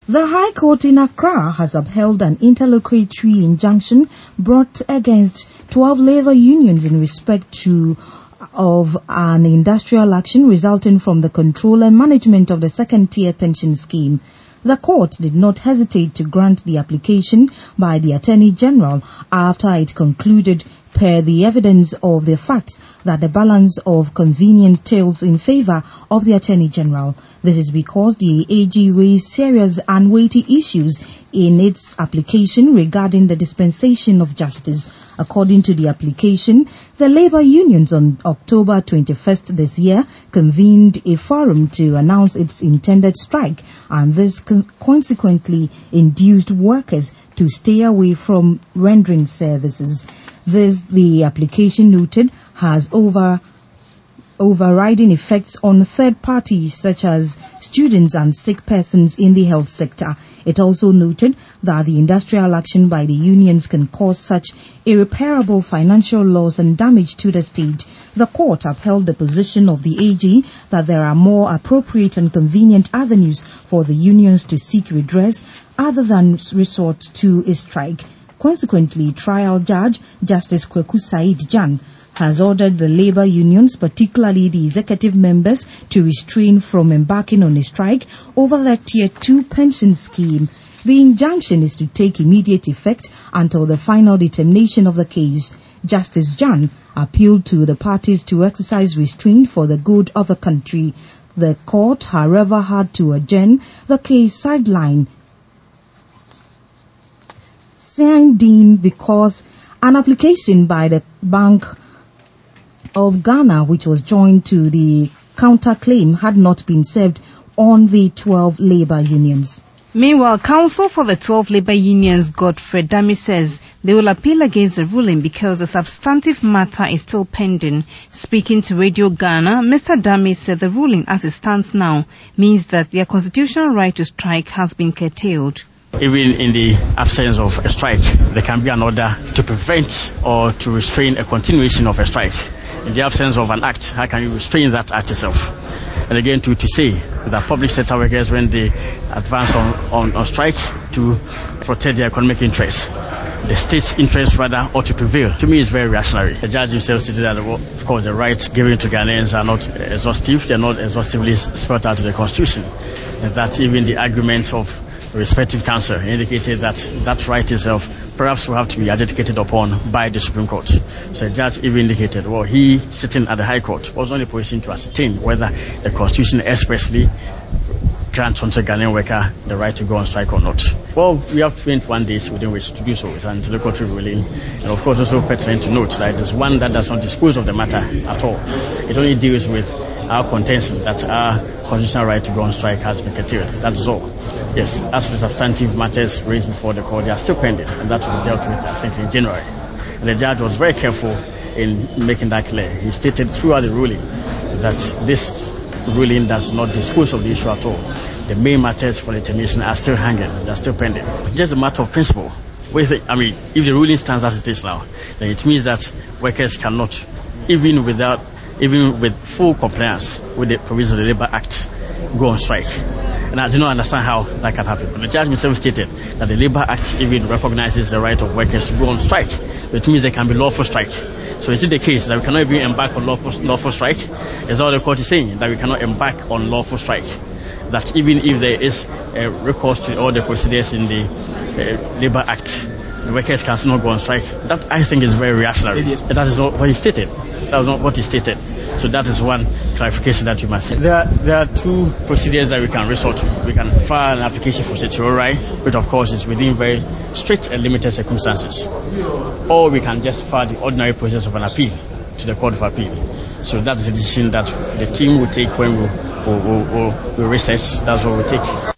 The High Court in Accra has upheld an interlocutory injunction brought against 12 labour unions in respect of an industrial action resulting from the control and management of the second-tier pension scheme. The court did not hesitate to grant the application by the Attorney General after it concluded, per the evidence of the facts, that the balance of convenience tilts in favour of the Attorney General. This is because the AG raised serious and weighty issues in its application regarding the dispensation of justice. According to the application, the labour unions on October 21st this year convened a forum to announce its intended strike, and this consequently induced workers to stay away from rendering services. This, the application noted, has overriding effects on third parties such as students and sick persons in the health sector. It also noted that the industrial action by the unions can cause such irreparable financial loss and damage to the state. The court upheld the position of the AG that there are more appropriate and convenient avenues for the unions to seek redress other than resort to a strike. Consequently, trial judge Justice Kweku Said Jan has ordered the labour unions, particularly the executive members, to restrain from embarking on a strike over the Tier 2 pension scheme. The injunction is to take immediate effect until the final determination of the case. Justice Jan appealed to the parties to exercise restraint for the good of the country. The court, however, had to adjourn the case sideline because an application by the Bank of Ghana, which was joined to the counterclaim, had not been served on the 12 labour unions. Meanwhile, counsel for the 12 labour unions, Godfrey Dami, says they will appeal against the ruling because the substantive matter is still pending. Speaking to Radio Ghana, Mr. Dami said the ruling as it stands now means that their constitutional right to strike has been curtailed. Even in the absence of a strike, there can be an order to prevent or to restrain a continuation of a strike. In the absence of an act, how can you restrain that act itself? And again, to say that public sector workers, when they advance on strike to protect their economic interests, the state's interests rather ought to prevail. To me, it's very reactionary. The judge himself stated that, of course, the rights given to Ghanaians are not exhaustive. They're not exhaustively spelled out in the Constitution. And that even the arguments of respective counsel indicated that that right itself perhaps will have to be adjudicated upon by the Supreme Court. So the judge even indicated, well, he sitting at the High Court was only positioned to ascertain whether the Constitution expressly grants onto a Ghanaian worker the right to go on strike or not. Well, we have 21 days within which to do so. It's an interlocutory ruling. And of course, also pertinent to note that there's one that does not dispose of the matter at all. It only deals with our contention that our constitutional right to go on strike has been curtailed. That is all. Yes, as for the substantive matters raised before the court, they are still pending, and that will be dealt with, I think, in January. And the judge was very careful in making that clear. He stated throughout the ruling that this ruling does not dispose of the issue at all. The main matters for determination are still hanging, they are still pending. Just a matter of principle. If the ruling stands as it is now, then it means that workers cannot, even with full compliance with the provisions of the Labour Act, go on strike. And I do not understand how that can happen. But the judge himself stated that the Labour Act even recognizes the right of workers to go on strike. It means there can be lawful strike. So is it the case that we cannot even embark on lawful strike? Is all the court is saying, that we cannot embark on lawful strike? That even if there is a recourse to all the procedures in the Labour Act, the workers can still not go on strike? That, I think, is very reactionary. That is not what he stated. That was not what he stated. So that is one clarification that you must see. There are two procedures that we can resort to. We can file an application for certiorari, which of course is within very strict and limited circumstances. Or we can just file the ordinary process of an appeal to the Court of Appeal. So that's the decision that the team will take when we recess. That's what we'll take.